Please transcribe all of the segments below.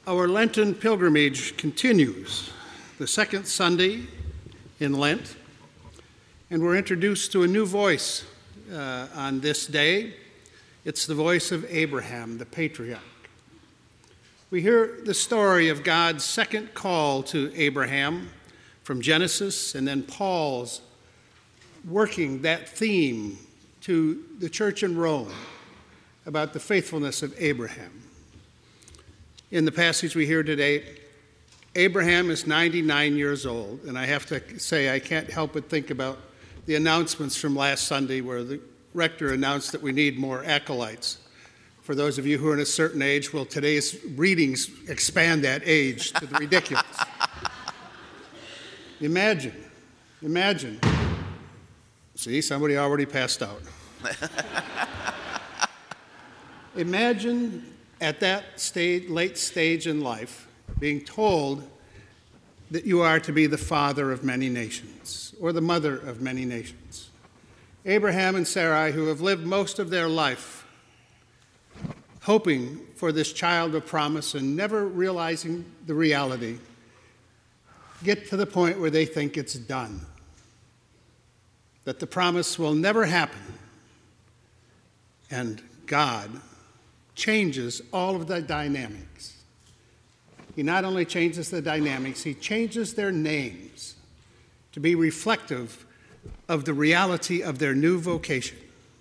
Our Lenten pilgrimage continues, the second Sunday in Lent, and we're introduced to a new voice on this day. It's the voice of Abraham, the patriarch. We hear the story of God's second call to Abraham from Genesis, and then Paul's working that theme to the church in Rome about the faithfulness of Abraham. In the passage we hear today, Abraham is 99 years old, and I have to say I can't help but think about the announcements from last Sunday where the rector announced that we need more acolytes. For those of you who are in a certain age, well, today's readings expand that age to the ridiculous. Imagine. See, somebody already passed out. Imagine at that late stage in life being told that you are to be the father of many nations or the mother of many nations. Abraham and Sarai, who have lived most of their life hoping for this child of promise and never realizing the reality, get to the point where they think it's done, that the promise will never happen. And God changes all of the dynamics. He not only changes the dynamics, he changes their names to be reflective of the reality of their new vocation.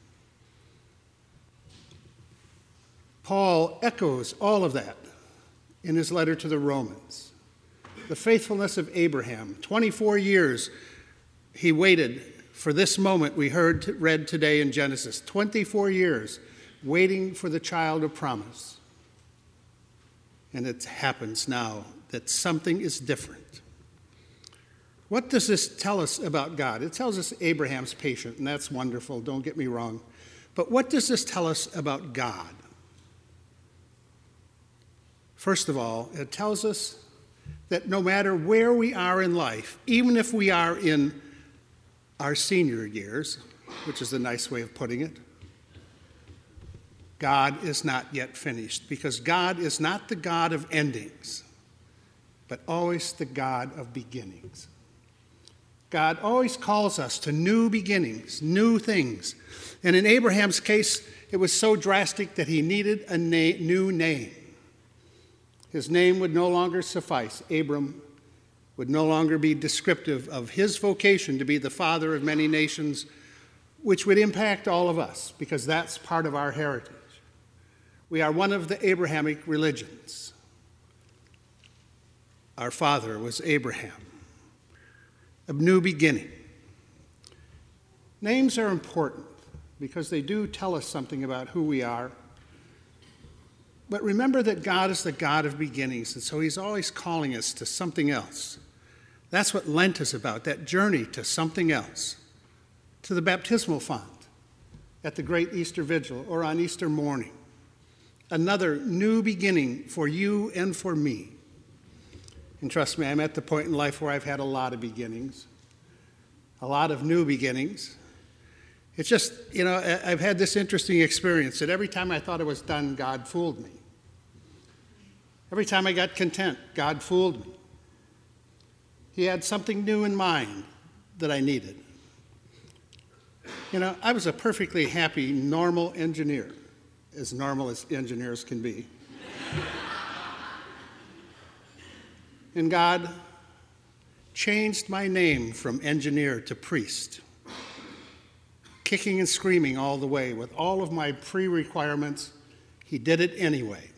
Paul echoes all of that in his letter to the Romans. The faithfulness of Abraham, 24 years he waited for this moment we read today in Genesis, 24 years waiting for the child of promise. And it happens now that something is different. What does this tell us about God? It tells us Abraham's patient, and that's wonderful, don't get me wrong. But what does this tell us about God? First of all, it tells us that no matter where we are in life, even if we are in our senior years, which is a nice way of putting it, God is not yet finished, because God is not the God of endings, but always the God of beginnings. God always calls us to new beginnings, new things. And in Abraham's case, it was so drastic that he needed a new name. His name would no longer suffice. Abram would no longer be descriptive of his vocation to be the father of many nations, which would impact all of us, because that's part of our heritage. We are one of the Abrahamic religions. Our father was Abraham, a new beginning. Names are important because they do tell us something about who we are. But remember that God is the God of beginnings, and so he's always calling us to something else. That's what Lent is about, that journey to something else, to the baptismal font at the great Easter Vigil or on Easter morning. Another new beginning for you and for me. And trust me, I'm at the point in life where I've had a lot of beginnings, a lot of new beginnings. It's just, I've had this interesting experience that every time I thought it was done, God fooled me. Every time I got content, God fooled me. He had something new in mind that I needed. I was a perfectly happy, normal engineer, as normal as engineers can be. And God changed my name from engineer to priest, kicking and screaming all the way with all of my pre-requirements. He did it anyway.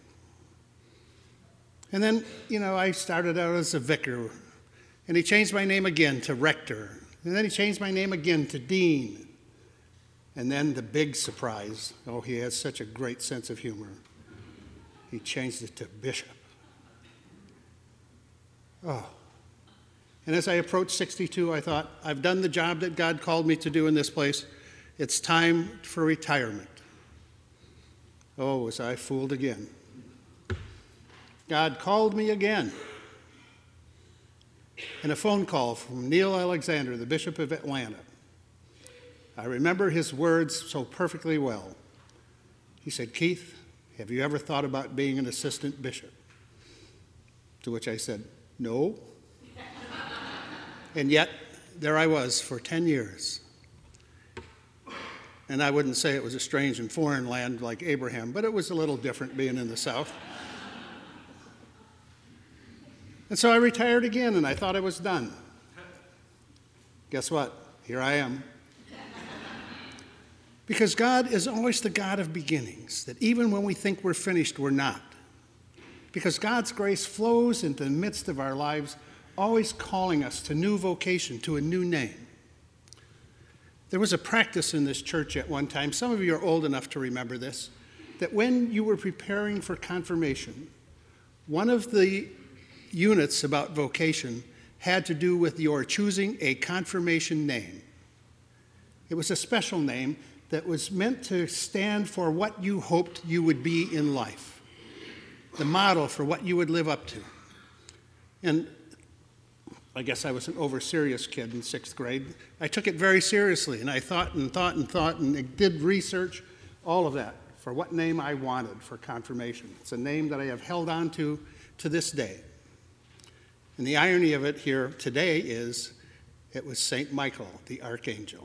And then, I started out as a vicar, and he changed my name again to rector, and then he changed my name again to dean. And then the big surprise, he has such a great sense of humor. He changed it to bishop. And as I approached 62, I thought, I've done the job that God called me to do in this place. It's time for retirement. Was I fooled again? God called me again. And a phone call from Neil Alexander, the Bishop of Atlanta. I remember his words so perfectly well. He said, "Keith, have you ever thought about being an assistant bishop?" To which I said, no. And yet, there I was for 10 years. And I wouldn't say it was a strange and foreign land like Abraham, but it was a little different being in the South. And so I retired again, and I thought I was done. Guess what? Here I am. Because God is always the God of beginnings, that even when we think we're finished, we're not. Because God's grace flows into the midst of our lives, always calling us to new vocation, to a new name. There was a practice in this church at one time, some of you are old enough to remember this, that when you were preparing for confirmation, one of the units about vocation had to do with your choosing a confirmation name. It was a special name that was meant to stand for what you hoped you would be in life, the model for what you would live up to. And I guess I was an over-serious kid in 6th grade. I took it very seriously, and I thought and did research, all of that, for what name I wanted for confirmation. It's a name that I have held on to this day. And the irony of it here today is it was St. Michael, the Archangel.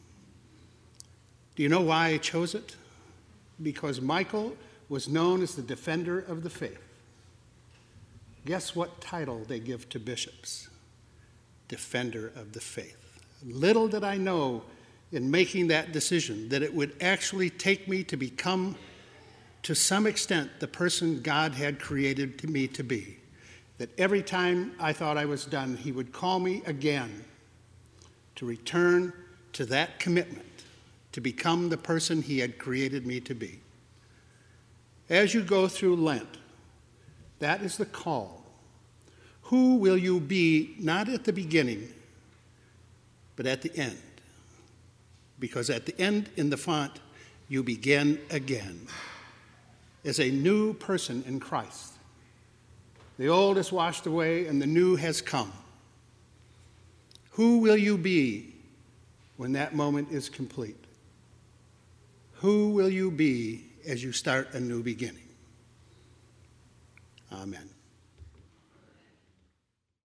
Do you know why I chose it? Because Michael was known as the defender of the faith. Guess what title they give to bishops? Defender of the faith. Little did I know in making that decision that it would actually take me to become, to some extent, the person God had created me to be. That every time I thought I was done, he would call me again to return to that commitment, to become the person he had created me to be. As you go through Lent, that is the call. Who will you be, not at the beginning, but at the end? Because at the end, in the font, you begin again as a new person in Christ. The old is washed away and the new has come. Who will you be when that moment is complete? Who will you be as you start a new beginning? Amen.